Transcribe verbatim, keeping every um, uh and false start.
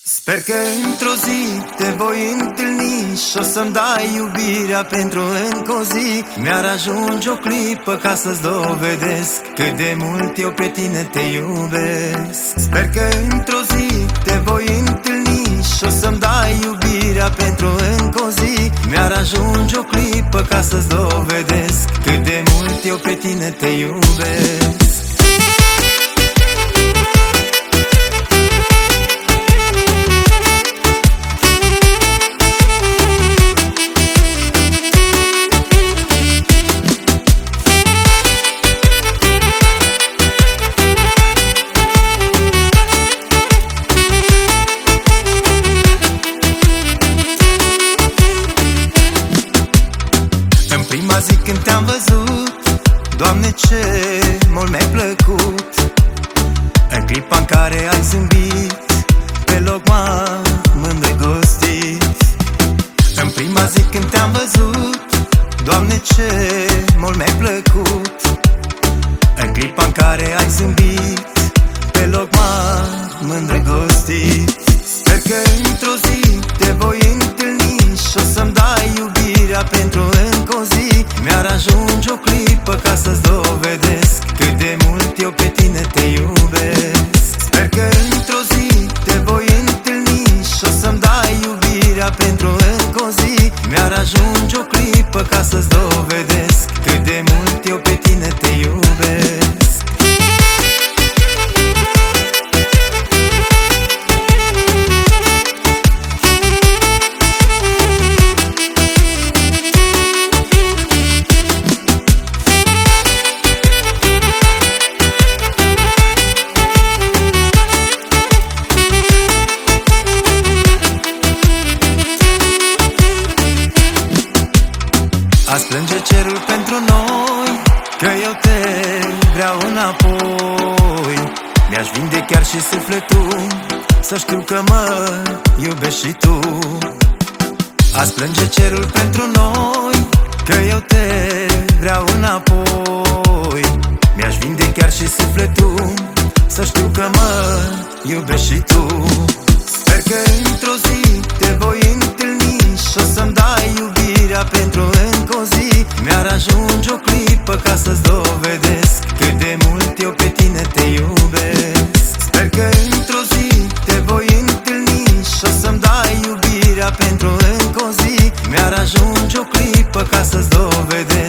Sper că într-o zi te voi întâlni și o să-mi dai iubirea pentru încă o zi. Mi-ar ajunge o clipă ca să-ți dovedesc cât de mult eu pe tine te iubesc. Sper că într-o zi te voi întâlni și o să-mi dai iubirea pentru încă o zi. Mi-ar ajunge o clipă ca să-ți dovedesc cât de mult eu pe tine te iubesc. Prima zi când te-am văzut, Doamne, ce mult mi-ai plăcut. În clipa în care ai zâmbit, pe loc m-am îndrăgostit. În prima zi când te-am văzut, Doamne, ce mult mi-ai plăcut. În clipa în care ai zâmbit, pe loc m-am îndrăgostit. Sper că într-o zi te voi întâlni și o să-mi dai iubirea pentru încă o zi. Mi-ar ajunge o clipă ca să-ți dovedesc cât de mult eu pe tine te iubesc. Sper că într-o zi te voi întâlni și o să-mi dai iubirea pentru încă o zi. Mi-ar ajunge o clipă ca să-ți dovedesc cât de mult eu pe tine te iubesc. Azi plânge cerul pentru noi, că eu te vreau înapoi. Mi-aș vinde chiar și sufletul, să știu că mă iubești și tu. Azi plânge cerul pentru noi, că eu te vreau înapoi. Mi-aș vinde chiar și sufletul, să știu că mă iubești și tu. Sper că într-o zi te voi întâlni și o să-mi dai iubirea pentru încă o zi. Mi-ar ajunge o clipă ca să-ți dovedesc cât de mult eu pe tine te iubesc. Sper că într-o zi te voi întâlni și o să-mi dai iubirea pentru încă o zi. Mi-ar ajunge o clipă ca să-ți dovedesc